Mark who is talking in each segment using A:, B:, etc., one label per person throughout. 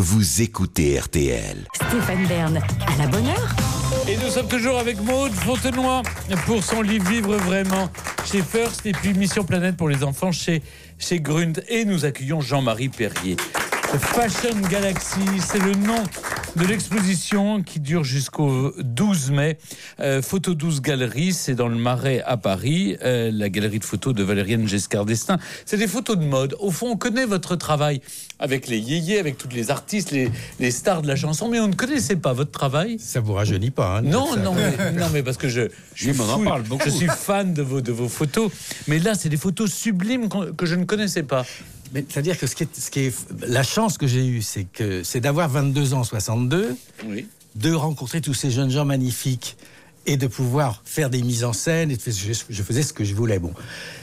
A: Vous écoutez RTL.
B: Stéphane Bern, à la bonne heure.
C: Et nous sommes toujours avec Maude Fontenoy pour son livre Vivre vraiment chez First et puis Mission Planète pour les enfants chez Grund. Et nous accueillons Jean-Marie Perrier. Fashion Galaxy, c'est le nom de l'exposition qui dure jusqu'au 12 mai. Photo 12 Galeries, c'est dans le Marais à Paris, la galerie de photos de Valériane Giscard d'Estaing. C'est des photos de mode. Au fond, on connaît votre travail avec les yéyés, avec tous les artistes, les stars de la chanson, mais on ne connaissait pas votre travail.
D: Ça vous rajeunit pas, hein?
C: Non, mais parce que je suis fan de vos photos. Mais là, c'est des photos sublimes que je ne connaissais pas.
D: Mais c'est-à-dire que ce qui est la chance que j'ai eue, c'est d'avoir 22 ans, 62,
C: Oui.
D: de rencontrer tous ces jeunes gens magnifiques et de pouvoir faire des mises en scène. Et je faisais ce que je voulais. Bon,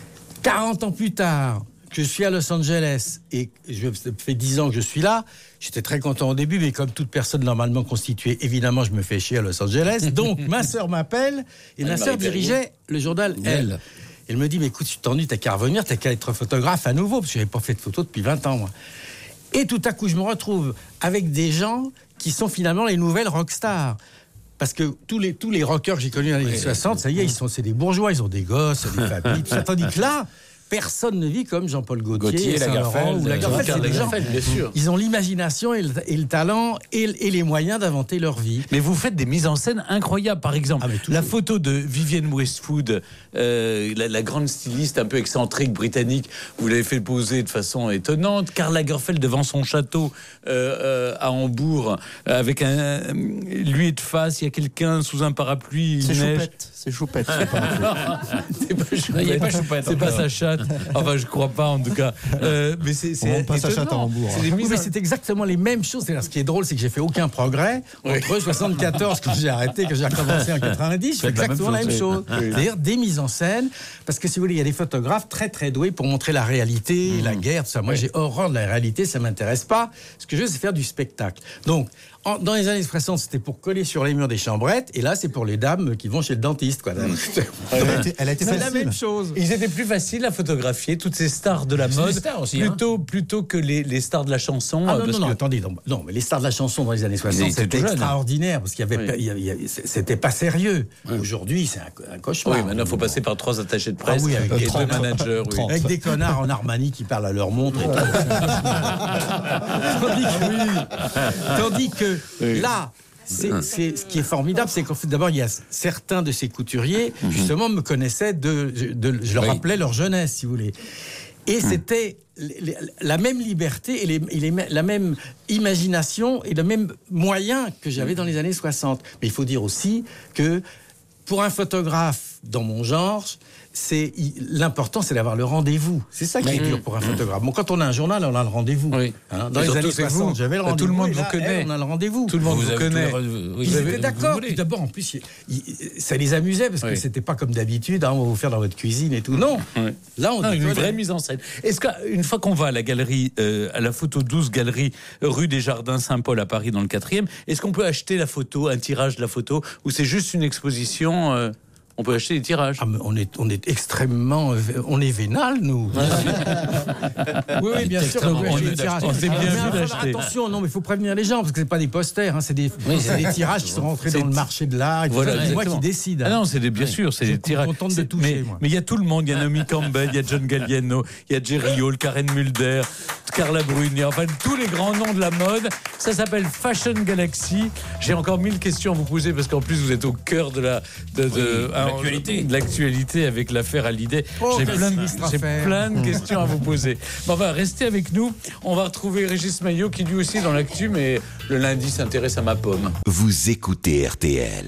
D: 40 ans plus tard, que je suis à Los Angeles et ça fait 10 ans que je suis là. J'étais très content au début, mais comme toute personne normalement constituée, évidemment, je me fais chier à Los Angeles. Donc, ma sœur m'appelle et ma sœur dirigeait le journal Elle. Elle me dit, mais écoute, tu t'ennuies, t'as qu'à revenir, t'as qu'à être photographe à nouveau, parce que j'avais pas fait de photos depuis 20 ans, moi. Et tout à coup, je me retrouve avec des gens qui sont finalement les nouvelles rockstars. Parce que tous les rockers que j'ai connus dans les années 60, ça y est, c'est des bourgeois, ils ont des gosses, des familles, tout ça. Tandis que là, personne ne vit comme Jean-Paul Gaultier,
C: Lagerfeld,
D: ou Lagerfeld, c'est des gens.
C: bien sûr.
D: Ils ont l'imagination et le talent et les moyens d'inventer leur vie.
C: Mais vous faites des mises en scène incroyables. Par exemple, la
D: toujours.
C: photo de Vivienne Westwood, la grande styliste un peu excentrique britannique, vous l'avez fait poser de façon étonnante. Karl Lagerfeld devant son château à Hambourg, avec lui et de face, il y a quelqu'un sous un parapluie.
E: C'est Choupette.
C: C'est pas Choupette. C'est pas sa chatte. Enfin, je crois pas en tout cas. Mais c'est
E: pas sa chatte à
C: étonnant.
E: Hambourg.
D: Mais c'est exactement les mêmes choses. C'est-à-dire, ce qui est drôle, c'est que j'ai fait aucun progrès entre 74 quand j'ai arrêté, que j'ai recommencé en 90. Je fais exactement la même chose. C'est-à-dire des mises en scène, parce que si vous voulez, il y a des photographes très très doués pour montrer la réalité, la guerre, tout ça. Moi, j'ai horreur de la réalité, ça m'intéresse pas. Ce que je veux, c'est faire du spectacle. Donc, dans les années 60, c'était pour coller sur les murs des chambrettes, et là, c'est pour les dames qui vont chez le dentiste, quoi.
E: Elle a été
D: C'est
E: facile.
D: la même chose.
C: Ils étaient plus faciles à photographier, toutes ces stars de la mode, plutôt que les stars de la chanson.
D: Attendez, non, mais les stars de la chanson dans les années 60,
C: étaient
D: c'était
C: tout jeunes,
D: extraordinaire, parce qu'il y avait, c'était pas sérieux. Aujourd'hui, c'est un cauchemar.
C: Oui, maintenant, il faut passer par 3 attachés de presse
D: avec
C: et 2 managers. Oui.
D: Avec des connards en Armani qui parlent à leur montre. Et Tandis que là, c'est ce qui est formidable, c'est qu'en fait, d'abord, il y a certains de ces couturiers, justement, me connaissaient je leur rappelais leur jeunesse, si vous voulez. Et c'était la même liberté et la même imagination et le même moyen que j'avais dans les années 60. Mais il faut dire aussi que pour un photographe dans mon genre, l'important, c'est d'avoir le rendez-vous. C'est ça qui est dur pour un photographe. Bon, quand on a un journal, on a le rendez-vous.
C: Oui.
D: Dans les années 60, j'avais le rendez-vous.
C: Tout le monde
D: et là,
C: vous connaît.
D: on a le rendez-vous.
C: Tout le monde vous connaît.
D: Ils étaient d'accord. Puis d'abord, en plus, ça les amusait parce que c'était pas comme d'habitude. On va vous faire dans votre cuisine et tout. Non. Là, on
C: une vraie mise en scène. Est-ce qu'une fois qu'on va à la galerie, à la photo 12 galerie rue des Jardins Saint-Paul à Paris dans le 4e, est-ce qu'on peut acheter la photo, un tirage de la photo, ou c'est juste une exposition on peut acheter des tirages.
D: On est extrêmement... On est vénal, nous. Oui, bien sûr.
C: On s'est bien vu d'acheter.
D: Attention, non, mais il faut prévenir les gens, parce que c'est pas des posters, c'est des tirages qui sont rentrés dans le marché de l'art. C'est moi qui décide.
C: Ah non, bien sûr, c'est des tirages.
D: Je suis contente de toucher,
C: mais il y a tout le monde. Il y a Naomi Campbell, il y a John Galliano, il y a Jerry Hall, Karen Mulder, Carla Bruni, enfin tous les grands noms de la mode. Ça s'appelle Fashion Galaxy. J'ai encore 1000 questions à vous poser, parce qu'en plus, vous êtes au cœur de l'actualité avec l'affaire Hallyday. J'ai plein de questions à vous poser. Bon, restez avec nous. On va retrouver Régis Maillot qui lui aussi est dans l'actu, mais le lundi s'intéresse à ma pomme.
A: Vous écoutez RTL.